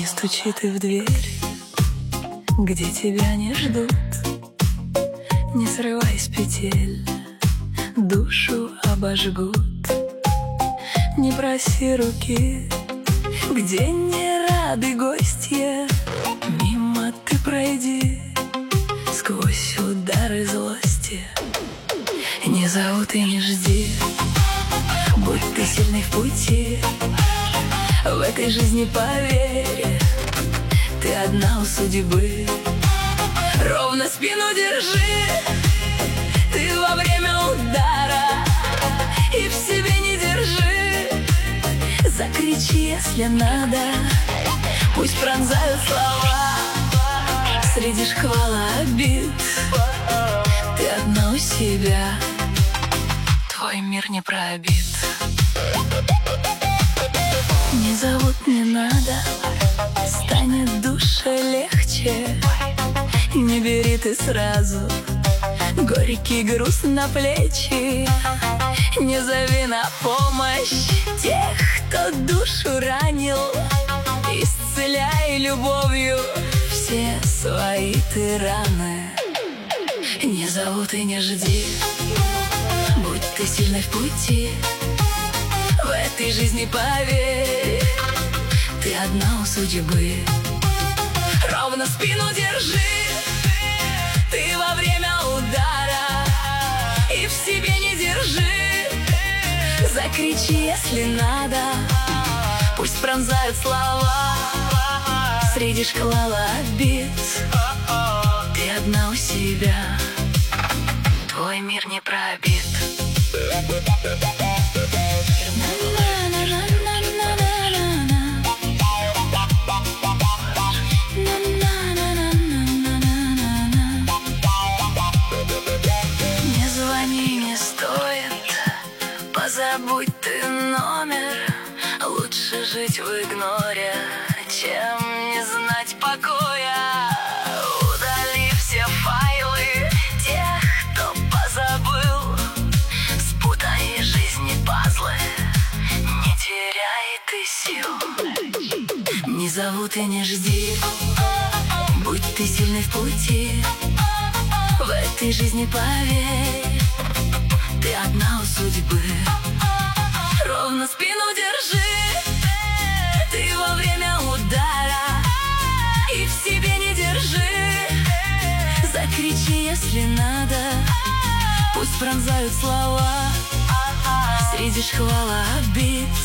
стучи ты в дверь, где тебя не ждут. Не срывай с петель, душу обожгут. Не проси руки, где не рады гостья. Мимо ты пройди, сквозь удары злости. Не зовут и не жди, будь ты сильный в пути. В этой жизни поверь, ты одна у судьбы. Ровно спину держи, ты во время удара, и в себе не держи. Закричи, если надо, пусть пронзают слова. Среди шквала обид ты одна у себя, твой мир не пробит. Не зовут, не надо, станет душе легче. Не бери ты сразу горький груз на плечи. Не зови на помощь тех, кто душу ранил. Исцеляй любовью все свои ты раны. Не зовут и не жди, будь ты сильной в пути. В этой жизни поверь, ты одна у судьбы. Ровно спину держи, ты во время удара, и в себе не держи. Закричи, если надо, пусть пронзают слова. Среди шквала обид ты одна у себя, твой мир не пробит. Не звони, не стоит, позабудь ты номер. Лучше жить в игноре, чем не знать покоя. Удали все файлы тех, кто позабыл. Спутай жизни пазлы, не теряй ты сил. Не зовут и не жди, будь ты сильный в пути. В этой жизни поверь, ты одна у судьбы. Ровно спину держи, ты во время удара, и в себе не держи. Закричи, если надо, пусть пронзают слова. Среди шквала обид